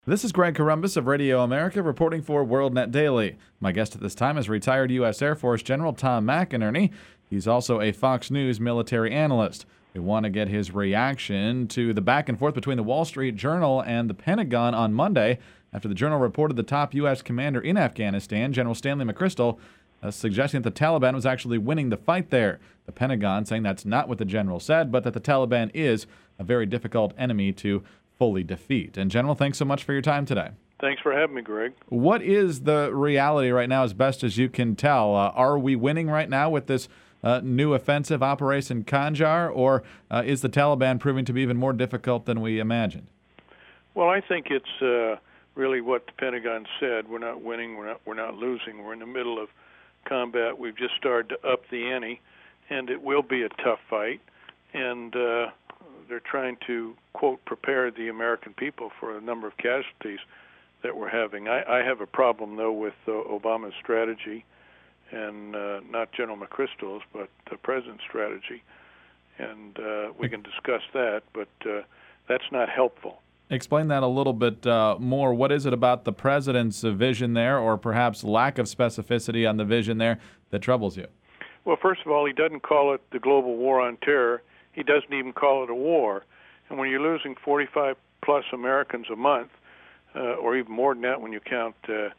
This is Greg Corombos of Radio America reporting for WorldNet Daily. My guest at this time is retired U.S. Air Force General Tom McInerney. He's also a Fox News military analyst. We want to get his reaction to the back and forth between the Wall Street Journal and the Pentagon on Monday after the Journal reported the top U.S. commander in Afghanistan, General Stanley McChrystal, suggesting that the Taliban was actually winning the fight there. The Pentagon saying that's not what the general said, but that the Taliban is a very difficult enemy to fully defeat. And General, thanks so much for your time today. Thanks for having me, Greg. What is the reality right now, as best as you can tell? Are we winning right now with this new offensive, Operation Khanjar, or is the Taliban proving to be even more difficult than we imagined? Well, I think it's really what the Pentagon said. We're not winning, we're not losing. We're in the middle of combat. We've just started to up the ante, and it will be a tough fight. And they're trying to, quote, prepare the American people for a number of casualties that we're having. I have a problem, though, with Obama's strategy, and not General McChrystal's, but the president's strategy. And we can discuss that, but that's not helpful. Explain that a little bit more. What is it about the president's vision there, or perhaps lack of specificity on the vision there, that troubles you? Well, first of all, he doesn't call it the global war on terror. He doesn't even call it a war. And when you're losing 45-plus Americans a month, or even more than that when you count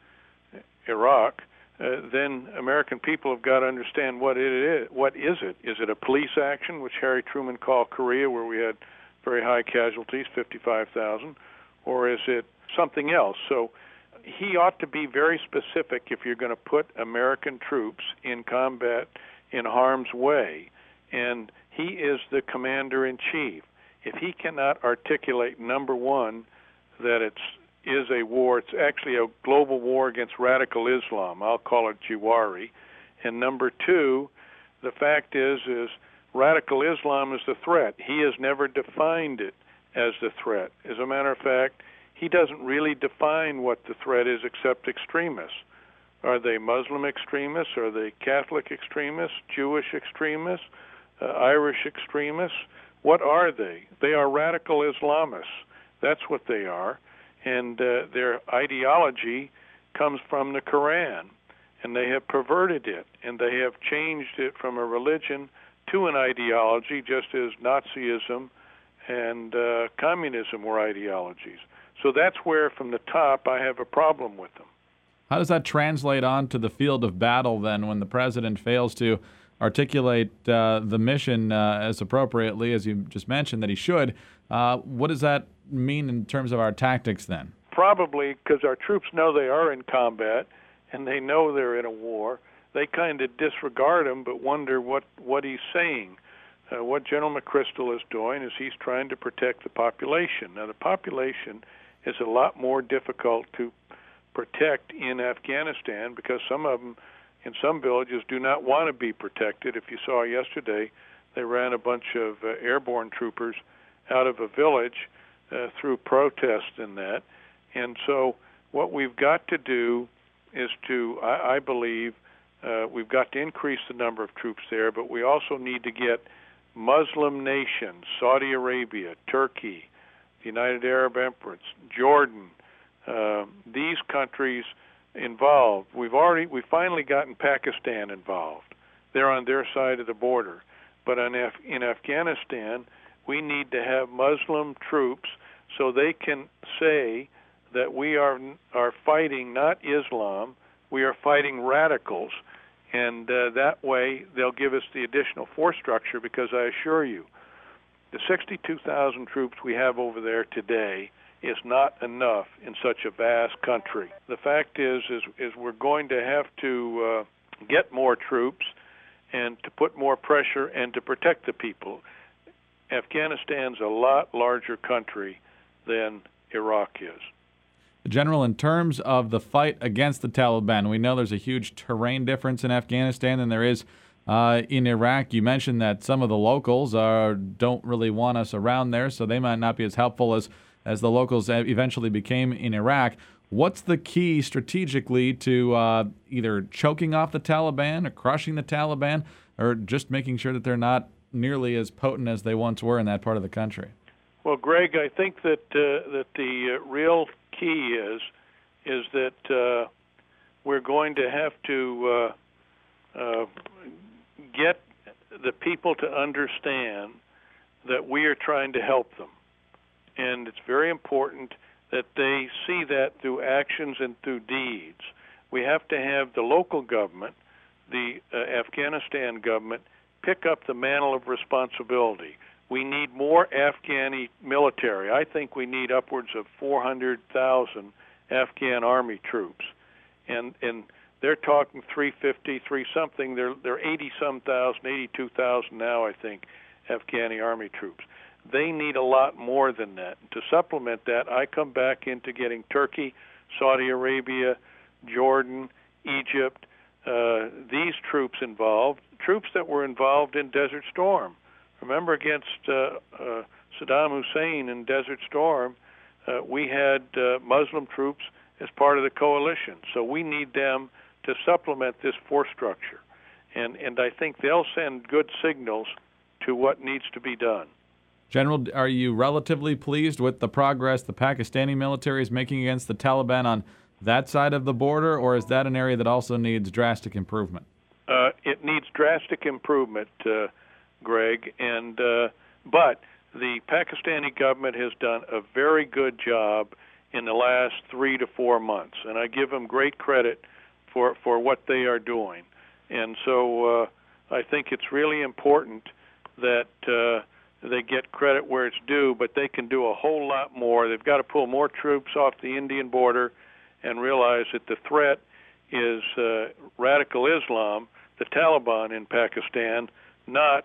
Iraq, then American people have got to understand what it is. What is it? Is it a police action, which Harry Truman called Korea, where we had very high casualties, 55,000, or is it something else? So he ought to be very specific if you're going to put American troops in combat in harm's way. And he is the commander-in-chief. If he cannot articulate, number one, that it is a war, it's actually a global war against radical Islam. I'll call it Jihadi. And number two, the fact is radical Islam is the threat. He has never defined it as the threat. As a matter of fact, he doesn't really define what the threat is except extremists. Are they Muslim extremists? Are they Catholic extremists? Jewish extremists? Irish extremists? What are they? They are radical Islamists. That's what they are. And their ideology comes from the Quran. And they have perverted it. And they have changed it from a religion to an ideology, just as Nazism and communism were ideologies. So that's where, from the top, I have a problem with them. How does that translate onto the field of battle, then, when the president fails to articulate the mission as appropriately, as you just mentioned, that he should? What does that mean in terms of our tactics, then? Probably because our troops know they are in combat, and they know they're in a war. They kind of disregard him, but wonder what he's saying. What General McChrystal is doing is he's trying to protect the population. Now, the population is a lot more difficult to protect in Afghanistan because some of them in some villages do not want to be protected. If you saw yesterday, they ran a bunch of airborne troopers out of a village through protest and that. And so what we've got to do is I believe, we've got to increase the number of troops there, but we also need to get Muslim nations, Saudi Arabia, Turkey, the United Arab Emirates, Jordan, these countries involved. We've finally gotten Pakistan involved. They're on their side of the border. But in Afghanistan, we need to have Muslim troops so they can say that we are fighting not Islam, we are fighting radicals. And that way they'll give us the additional force structure, because I assure you, the 62,000 troops we have over there today is not enough in such a vast country. The fact is we're going to have to get more troops and to put more pressure and to protect the people. Afghanistan's a lot larger country than Iraq is. General, in terms of the fight against the Taliban, we know there's a huge terrain difference in Afghanistan than there is in Iraq. You mentioned that some of the locals don't really want us around there, so they might not be as helpful as the locals eventually became in Iraq. What's the key strategically to either choking off the Taliban or crushing the Taliban, or just making sure that they're not nearly as potent as they once were in that part of the country? Well, Greg, I think that the real key is that we're going to have to get the people to understand that we are trying to help them, and it's very important that they see that through actions and through deeds. We have to have the local government, the Afghanistan government, pick up the mantle of responsibility. We need more Afghani military. I think we need upwards of 400,000 Afghan army troops, and they're talking 350, something. They're 80-some thousand, 82,000 now, I think, Afghani army troops. They need a lot more than that. To supplement that, I come back into getting Turkey, Saudi Arabia, Jordan, Egypt, these troops involved, troops that were involved in Desert Storm. Remember, against Saddam Hussein in Desert Storm, we had Muslim troops as part of the coalition. So we need them to supplement this force structure. And I think they'll send good signals to what needs to be done. General, are you relatively pleased with the progress the Pakistani military is making against the Taliban on that side of the border, or is that an area that also needs drastic improvement? It needs drastic improvement, Greg, but the Pakistani government has done a very good job in the last 3 to 4 months, and I give them great credit for what they are doing. And so I think it's really important that they get credit where it's due, but they can do a whole lot more. They've got to pull more troops off the Indian border and realize that the threat is radical Islam, the Taliban in Pakistan, not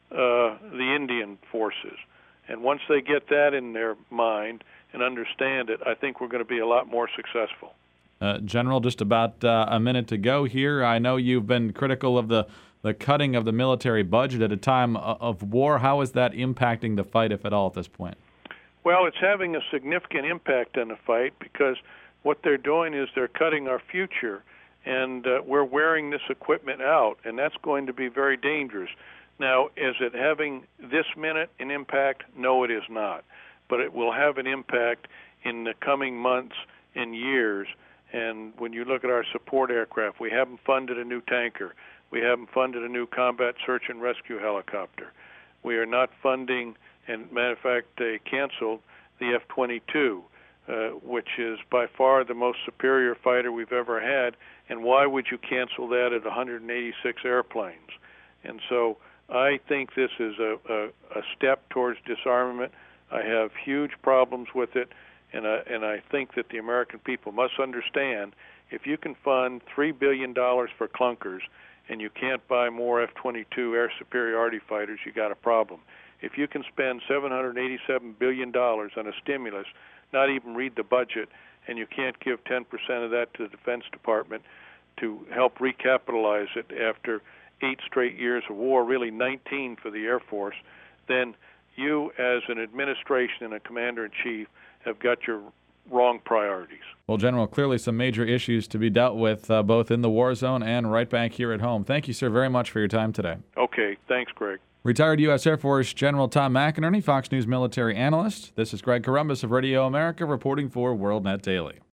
the Indian forces. And once they get that in their mind and understand it, I think we're going to be a lot more successful. General, just about a minute to go here. I know you've been critical of the cutting of the military budget at a time of war. How is that impacting the fight, if at all, at this point? Well, it's having a significant impact on the fight because what they're doing is they're cutting our future, and we're wearing this equipment out, and that's going to be very dangerous. Now, is it having this minute an impact? No, it is not. But it will have an impact in the coming months and years. And when you look at our support aircraft, we haven't funded a new tanker. We haven't funded a new combat search and rescue helicopter. We are not funding, and matter of fact, they canceled the F-22, which is by far the most superior fighter we've ever had. And why would you cancel that at 186 airplanes? And so I think this is a step towards disarmament. I have huge problems with it, and I think that the American people must understand if you can fund $3 billion for clunkers and you can't buy more F-22 air superiority fighters, you got a problem. If you can spend $787 billion on a stimulus, not even read the budget, and you can't give 10% of that to the Defense Department to help recapitalize it after 8 straight years of war, really 19 for the Air Force, then you as an administration and a commander-in-chief have got your wrong priorities. Well, General, clearly some major issues to be dealt with both in the war zone and right back here at home. Thank you, sir, very much for your time today. Okay, thanks, Greg. Retired U.S. Air Force General Tom McInerney, Fox News military analyst. This is Greg Corombos of Radio America reporting for WorldNet Daily.